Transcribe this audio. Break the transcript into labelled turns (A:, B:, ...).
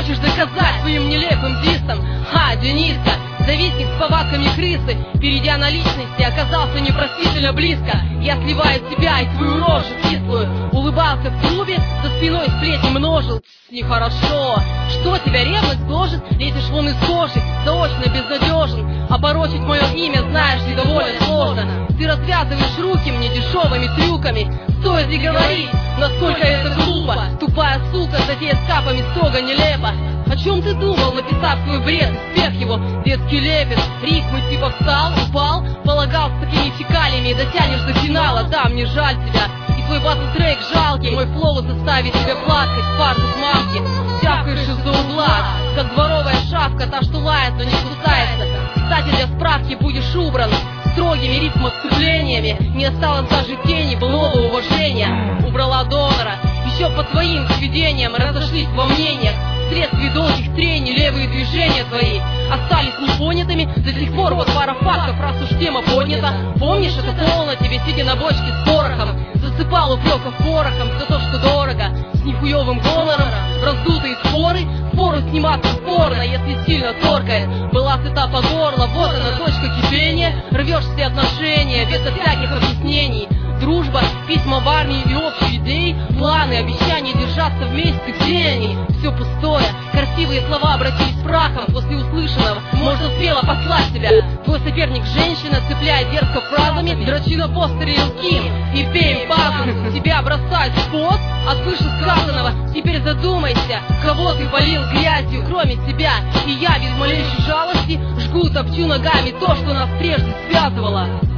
A: хочешь доказать своим нелепым дистом? Ха, Дениска, завистник с повадками крысы, перейдя на личности, оказался непростительно близко. Я сливаю тебя и твою рожу кислую. Улыбался в клубе, за спиной сплетни множил. Нехорошо, что тебя ревность гложет? Лезешь вон из кожи, заочно безнадежен. Опорочить мое имя, знаешь ли, довольно сложно. Ты развязываешь руки мне дешевыми трюками. Стоит ли говорить, насколько это глупо? Тупая сука, затея с капами строго нелепо. О чем ты думал, написав свой бред и спев его? Детский лепет, рифмы типа встал, упал, полагал с такими фекалиями дотянешь до финала. Да, мне жаль тебя, и твой батл-трек жалкий. Мой флоу заставит тебя плакать, фартук маски. Тявкаешь из-за угла, как дворовая шавка, та, что лает, но не кусается. Кстати, для справки будешь убран строгими рифмоотступлениями. Не осталось даже тени былого уважения. Убрала донора, еще по твоим сведениям разошлись во мнениях. Вследствие долгих трений левые движения твои остались непонятыми. До сих пор вот пара фактов, раз уж тема поднята. Помнишь, это полно тебе, сидя на бочке с порохом, засыпал упреков порохом за то, что дорого, с нихуевым гонором. Раздутые споры, впору сниматься спорно, если сильно торкает. Была сыта по горло, вот она точка кипения. Рвешь все отношения, без всяких объяснений. Дружба, письма в армии и общие идеи, планы, обещания держаться вместе, где они? Все пустое, красивые слова обратились прахом. После услышанного можно смело послать себя. Твой соперник женщина, цепляя дерзко фразами, дрочи на постере Илким и пей базу. Тебя бросают в пот от вышесказанного. Теперь задумайся, кого ты полил грязью, кроме себя. И я без малейшей жалости жгу, топчу ногами то, что нас прежде связывало.